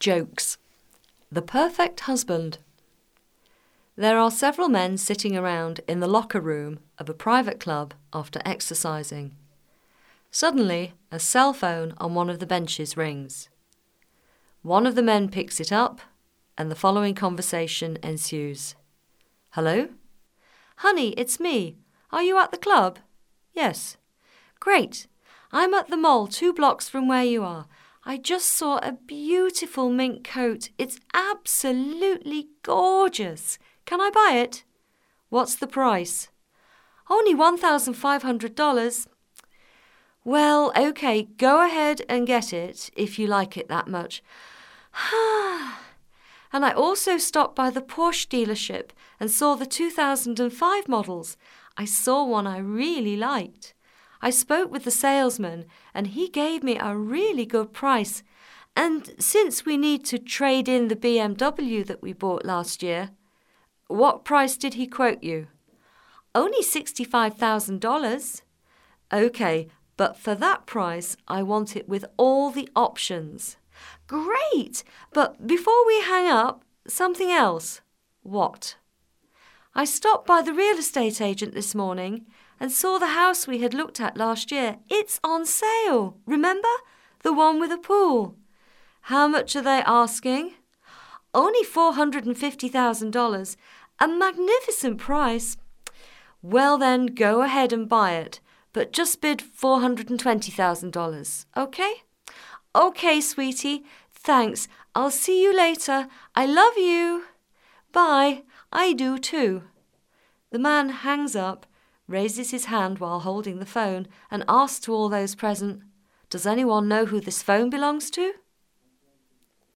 Jokes. The perfect husband. There are several men sitting around in the locker room of a private club after exercising. Suddenly, a cell phone on one of the benches rings. One of the men picks it up, and the following conversation ensues. Hello? Honey, it's me. Are you at the club? Yes. Great. I'm at the mall 2 blocks from where you are. I just saw a beautiful mink coat. It's absolutely gorgeous. Can I buy it? What's the price? Only $1,500. Well, okay, go ahead and get it if you like it that much. And I also stopped by the Porsche dealership and saw the 2005 models. I saw one I really liked. I spoke with the salesman and he gave me a really good price. And since we need to trade in the BMW that we bought last year. What price did he quote you? Only $65,000. Okay, but for that price, I want it with all the options. Great! But before we hang up, something else. What? I stopped by the real estate agent this morning and saw the house we had looked at last year. It's on sale, remember? The one with a pool. How much are they asking? Only $450,000. A magnificent price. Well then, go ahead and buy it, but just bid $420,000, okay? Okay, sweetie. Thanks. I'll see you later. I love you. Bye. I do too. The man hangs up, raises his hand while holding the phone, and asks to all those present, "Does anyone know who this phone belongs to?"